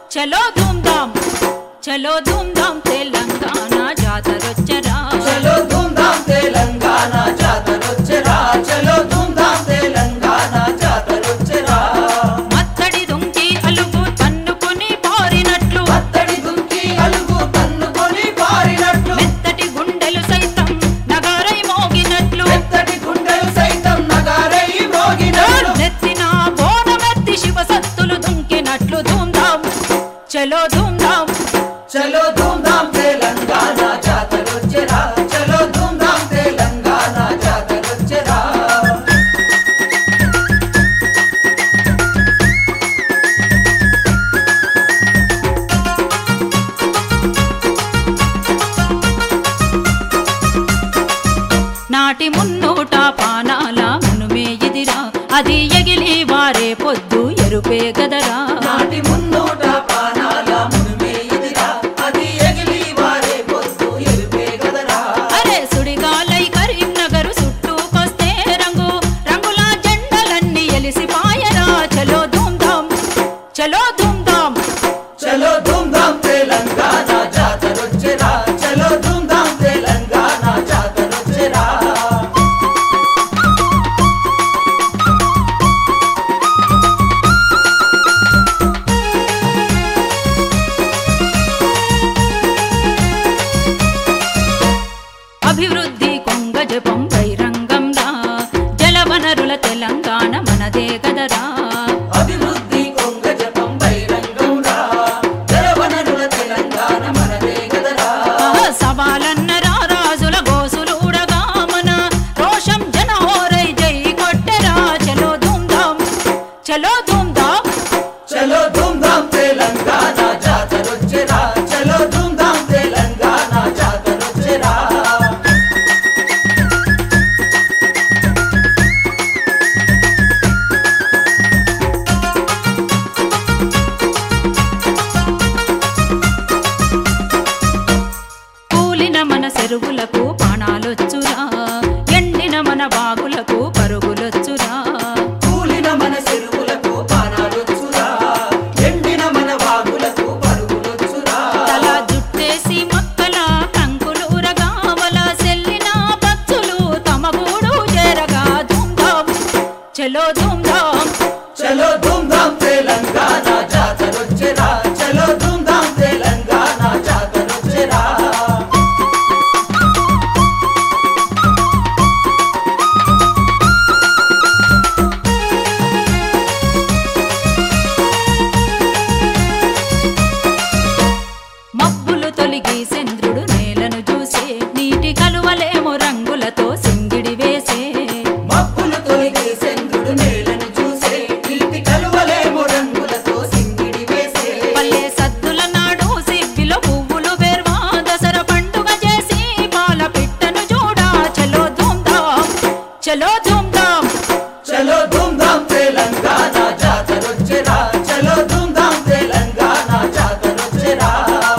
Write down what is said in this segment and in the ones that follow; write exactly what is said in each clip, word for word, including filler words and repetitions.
చలో ధూమ్ ధామ్ చలో ధూమ్ ధామ్ తెలంగాణ జాతరొచ్చరా చలో ధూమ్ ధామ్ తెలంగాణ జాతరొచ్చరా చలో ధూమ్ ధామ్ తెలంగాణ జాతరొచ్చరా మత్తడి దుంకి అలుగు తన్నుకొని పారినట్లు మత్తడి దుంకి అలుగు తన్నుకొని పారినట్లు మెత్తటి గుండెలు సైతం నగారై మోగినట్లు మెత్తటి గుండెలు సైతం నగారై మోగినట్లు నెత్తిన బోనమెత్తి శివ సత్తులు దుంకినట్లు ధూమ్ ధామ్ చలో ధూమ్ ధామ్ చలో ధూమ్ ధామ్ తెలంగాణ జాతరొచ్చరా చలో ధూమ్ ధామ్ తెలంగాణ జాతరొచ్చరా నాటి మున్నూట పానాల మునుమే ఇదిరా అది ఎగిలి వారే పొద్దు ఎరుపే గదరా నాటి మున్నూట పానాల మునుమే ఇదిరా అది ఎగిలి వారే పొద్దు ఎరుపే గదరా అరే సుడిగాలై కరీంనగరు చుట్టూకొస్తే రంగు రంగుల జెండలన్నీ ఎలిసిపాయరా చలో ధూమ్ ధామ్ చలో ధూమ్ ధామ్ చలో ధూమ్ ధామ్ తెలంగాణ జాతరొచ్చరా చలో ధూమ్ ధామ్ తెలంగాణ జాతరొచ్చరా అభివృద్ధి కొంగ జపం బహిరంగంరా జలవనరుల తెలంగాణ మనదే గదరా అభివృద్ధి కొంగ జపం బహిరంగంరా జలవనరుల తెలంగాణ మనదే గదరా సవాలన్న రాజుల గోసులుడగా మన రోషం జనహోరై జై కొట్టెరా చలో ధూమ్ ధామ్ చలో ధూమ్ ధామ్ చలో ధూమ్ ధామ్ తెలంగాణ జాతరొచ్చరా చలో ధూమ్ ధామ్ తెలంగాణ జాతరొచ్చరా కూలిన మన చెరువులకు పాణాలొచ్చురా ఎండిన మన బాగులకు పరుగులొచ్చురా కూలిన మన చెరువులకు పానాలొచ్చురా ఎండిన మన వాగులకు పరుగులొచ్చురా తల జుట్టేసి మొక్కల కంకులూరగా వల సెల్లిన పచ్చులు తమ గూడు చేరగా ధూమ్ ధామ్ చలో ధూమ్ ధామ్ చలో ధూమ్ ధామ్ తెలంగాణ జాతరొచ్చరా చలో ధూమ్ ధామ్ తెలంగాణ జాతరొచ్చరా మబ్బులు తొలిగి చంద్రుడు నేలను చూసే నీటి కలువలేమో రంగులతో సింగిడి వేసే మబ్బులు తొలిగే చంద్రుడు నేలను చూసే నీటి కలువలేమో రంగులతో సింగిడి వేసే పల్లె సద్దుల నాడు సిబ్బిలో పువ్వులు బెర్వా దసరా పండుగ చేసి పాల పిట్టను చూడా చలో ధూమ్ ధామ్ చలో ధూమ్ ధామ్ చలో ధూమ్ ధామ్ తెలంగాణ జాతరొచ్చరా చలో ధూమ్ ధామ్ తెలంగాణ జాతరొచ్చరా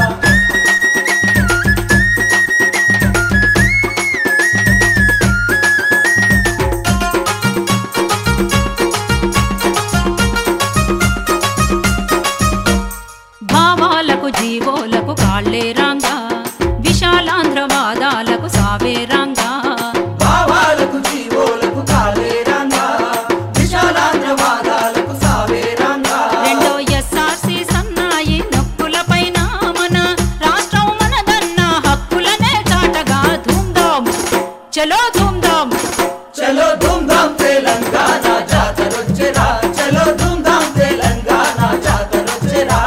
భావాలకు జీవోలకు కాళ్ళే రాంగా విశాలాంధ్ర వాదాలకు సావే రాంగా భావాలకు జీవోలకు కాలేరంగా విశాలాంధ్ర వాదాలకు సావేరంగా రెండో ఎస్ఆర్సి సన్నాయి నొక్కులపైన మన రాష్ట్రం మనదన్న హక్కులనే చాటగా ధూమ్ ధామ్ చలో ధూమ్ ధామ్ చలో ధూమ్ ధామ్ తెలంగాణ జాతరొచ్చరా చలో ధూమ్ ధామ్ తెలంగాణ జాతరొచ్చరా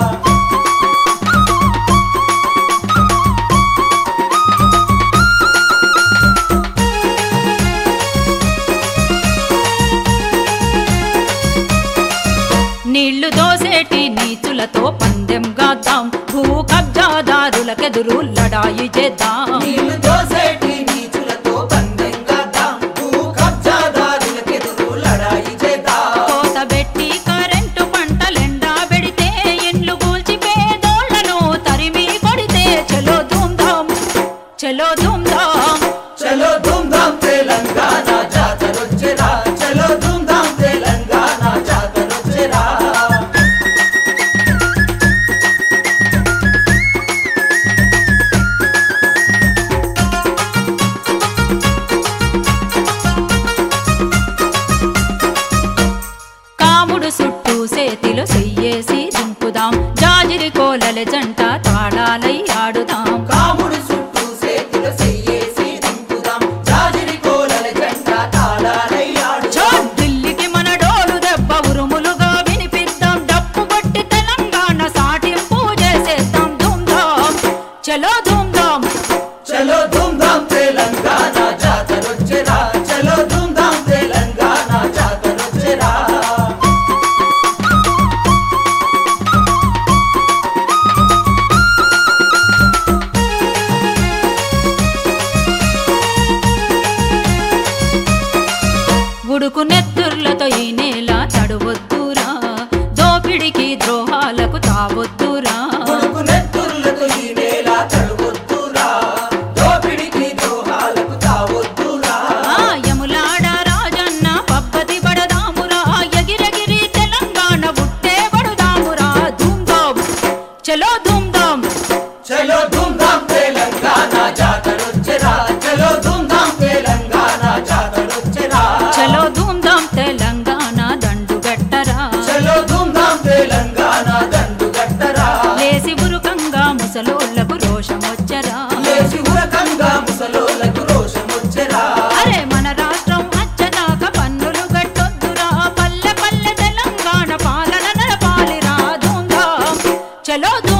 నీళ్లు దోసేటి నీచులతో పందెం గాద్దాం భూ కబ్జాదారులకెదురు లడాయి చేద్దాం నీళ్లు దోసేటి నీచులతో పందెం కాద్దాం భూ కబ్జాదారులకెదురు లడాయి చేద్దాం కోత బెట్టి కరెంటు పంటలెండా పెడితే ఇండ్లు కూల్చి పేదోళ్లను తరిమి కొడితే చలో ధూమ్ ధామ్ చలో ధూమ్ ధామ్ చలో ధూమ్ ధామ్ తెలంగాణ జాతరొచ్చరా చలో ధూమ్ ధామ్ తెలంగాణ జాతరొచ్చరా చేద్దాం జాజిరి కోలల జంట తాళాలై ఆడుదాం కాముడి చుట్టూ చేతుల చెయ్యేసి దింపుదాం జాజిరి కోలల జంట తాళాలై ఆడుదాం ఢిల్లీకి మన డోలు దెబ్బ ఉరుములుగా వినిపిద్దాం డప్పు కొట్టి తెలంగాణ సాటింపు చేసేద్దాం ధూమ్ ధామ్ చలో ధూమ్ ధామ్ చలో ధూమ్ ధామ్ తెలంగాణ జాతరొచ్చెరా చలో ధూమ్ ధామ్ తెలంగాణ జాతరొచ్చెరా ఉడుకు నెత్తుర్లతో ఈ నేల తడువొద్దురా దోపిడికి ద్రోహాలకు తావొద్దురా ఉడుకు నెత్తుర్లతో ఈ నేల తడువొద్దురా దోపిడికి ద్రోహాలకు తావొద్దురా ఆ యములాడ రాజన్న పబ్బతి పడదామురా ఎగిరెగిరి తెలంగాణ బుట్టే పడుదామురా ధూమ్ ధామ్ చలో ధూమ్ ధామ్ చలో ధూమ్ ధామ్ తెలంగాణ జాతరొచ్చెరా చలో ధూమ్ ధామ్ తెలంగాణ జాతరొచ్చెరా చలో ధూమ్ ధామ్ తెలంగాణ దండు గట్టరా చలో ధూమ్ ధామ్ తెలంగాణ దండు గట్టరా లేసి బురుకంగా ముసలోళ్లకు రోషమొచ్చరా లేచి ఉరకంగా ముసలోళ్ళకు రోషమొచ్చెరా అరే మన రాష్ట్రం అచ్చదాకా పన్నులు గట్టొద్దురా పల్లె పల్లె తెలంగాణ పాలన నడపాలిరా ధూమ్ ధామ్ చలో